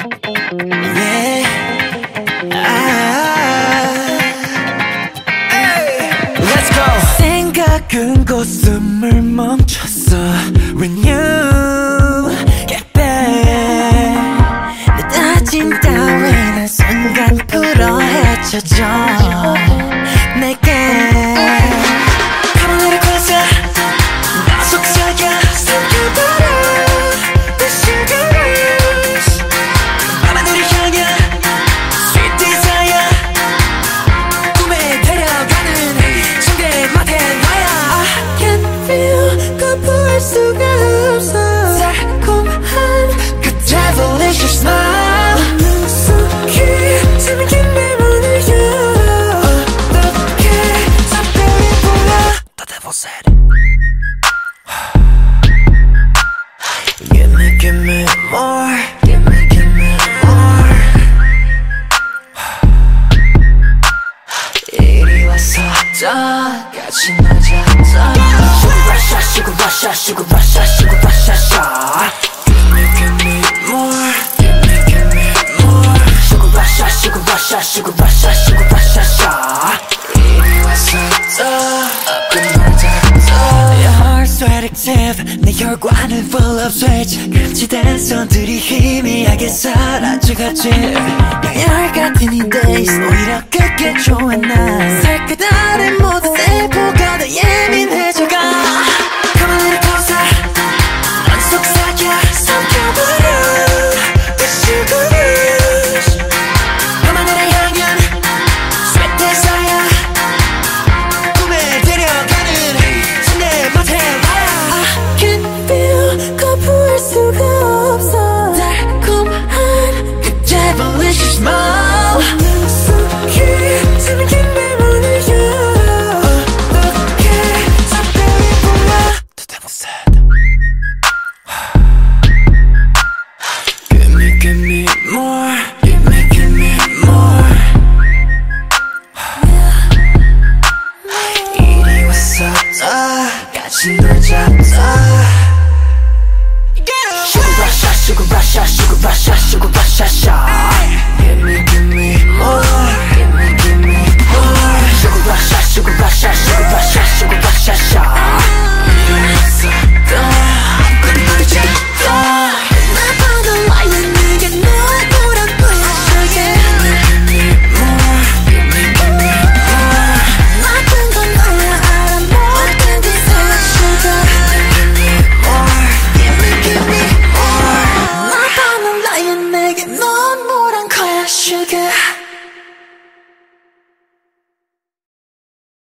Yeah. Let's go. 생각은 곧 숨을 멈췄어 When you get back 내 다짐 따윈 순간 풀어 헤쳐져 내게 Come a little closer 나 속삭여 삼켜버려 The sugar rush 밤하늘을 향해 Sweet desire 꿈에 데려가는 침대 맡에 너야 I can feel 거부할 수가 없어 달콤한 그 devilish smile 능숙히 재밌게 내 문을 열어 어떻게 작별이 보여 The devil said Give me more Give me more 이리 와서 더 같이 놀자 Sugar rush, sugar rush, sugar rush, sugar rush Give me more Give me more Sugar rush, sugar rush, sugar rush, sugar rush, sugar 이리 와서 더 끝나자 Your heart's so addictive 내 혈관은 full of switch 금지된 손들이 희미하게 사라져가지 양열 같은 이 days 오히려 그게 좋아 난 살그다른 모든 세포가 더 예민해져가 Come a little closer 넌 속삭여 삼켜버려 The sugar rush 밤하늘을 향한 Sweet desire 꿈에 데려가는 침대 맡에 나야 I can feel 거부할 수가 없어 달콤한 그 devilish smile 능숙히 재밌게 내 문을 열어 어떻게 작별이 보여 The devil said Give me more Give me more 이리 와서 더 같이 놀자 Sugar rush, sugar rush, sugar rush, sugar rush, sugar Give me more Give me more Sugar rush, sugar rush, sugar rush, sugar rush, sugar 이리 와서 더 끝놀자 나 봐도 와요 네게 널 보란 거야 Sugar Give me more Give me more 나쁜 건 너야 알아 모든 기세야 Sugar Give me more Give me more 나 봐도 와요 내게 넌 뭐란 거야 Sugar